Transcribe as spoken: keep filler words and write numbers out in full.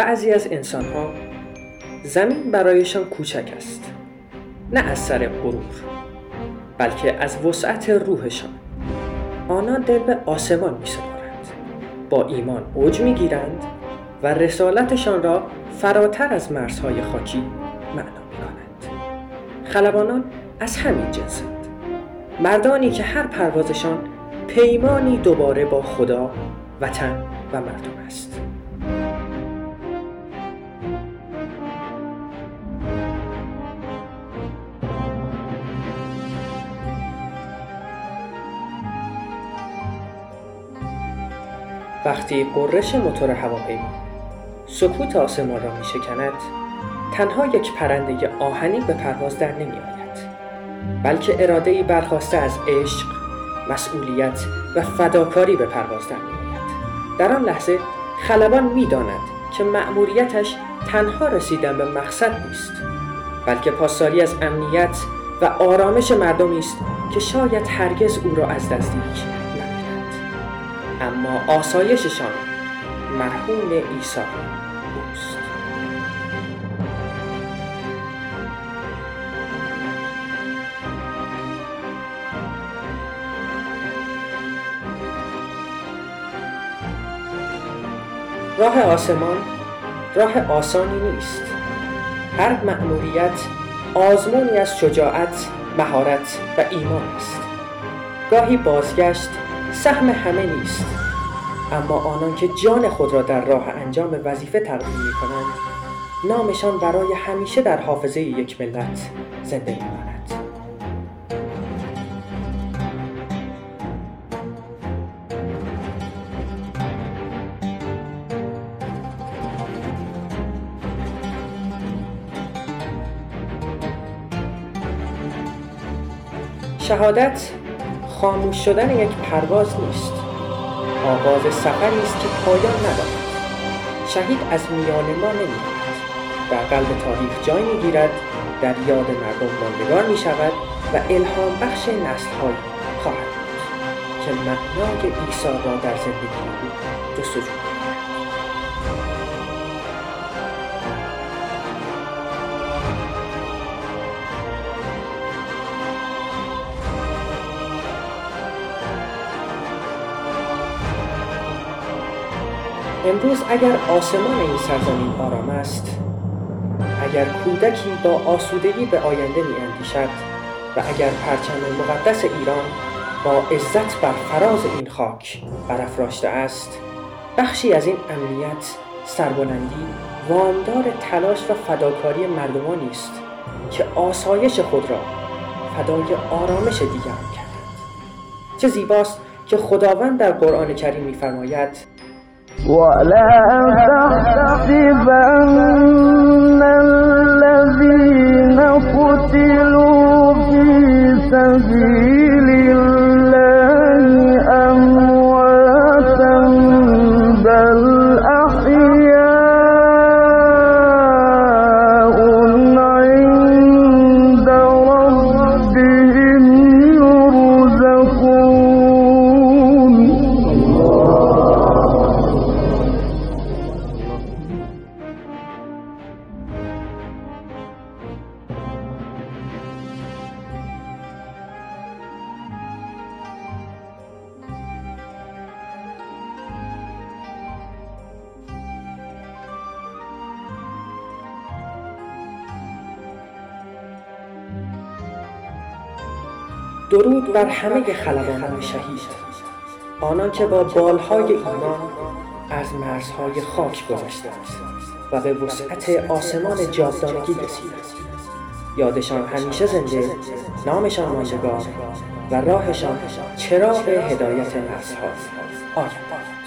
بعضی از انسان‌ها زمین برایشان کوچک است، نه از سر غرور، بلکه از وسعت روحشان. آنان دل به آسمان می‌سپارند، با ایمان اوج می‌گیرند و رسالتشان را فراتر از مرزهای خاکی معنا می‌کنند. خلبانان از همین جنسند، مردانی که هر پروازشان پیمانی دوباره با خدا، وطن و مردم است. وقتی غرش موتور هواپیما سکوت آسمان را می‌شکند، تنها یک پرنده آهنی به پرواز در نمی‌آید، بلکه اراده‌ای برخاسته از عشق، مسئولیت و فداکاری به پرواز در می‌آید. در آن لحظه خلبان می‌داند که مأموریتش تنها رسیدن به مقصد نیست، بلکه پاسداری از امنیت و آرامش مردمی است که شاید هرگز او را از نزدیک اما آسایششان مرهون عیسی اوست. راه آسمان راه آسانی نیست. هر مأموریت آزمونی از شجاعت، مهارت و ایمان است. گاهی بازگشت سهم همه نیست، اما آنان که جان خود را در راه انجام وظیفه تقدیم می‌کنند، نامشان برای همیشه در حافظه یک ملت زنده می‌ماند. شهادت خاموش شدن یک پرواز نیست، آغاز سفری است که پایان ندارد. شهید از میان ما نمی‌ماند، در قلب تاریخ جای می‌گیرد، در یاد مردم ماندگار می‌شود و الهام بخش نسل‌های خواهد بود که معنای عیسی را در زندگی او جستجو می‌کنند. امروز اگر آسمان این سرزمین آرام است، اگر کودکی با آسودگی به آینده می‌اندیشد و اگر پرچم مقدس ایران با عزت بر فراز این خاک برافراشته است، بخشی از این امنیت، سربلندی، وامدار تلاش و فداکاری مردمانی است که آسایش خود را فدای آرامش دیگران کردند. چه زیباست که خداوند در قرآن کریم می‌فرماید: ولا تحسبن الذين قتلوا في سبيل الله أمواتا بل أحياء عند ربهم يرزقون. درود بر همه خلبانان شهید، آنان که با بالهای ایمان از مرزهای خاک گذشتند و به وسعت آسمان جاودانگی رسیدند. یادشان همیشه زنده، نامشان ماندگار و راهشان چراغ هدایت نسل‌ها آید.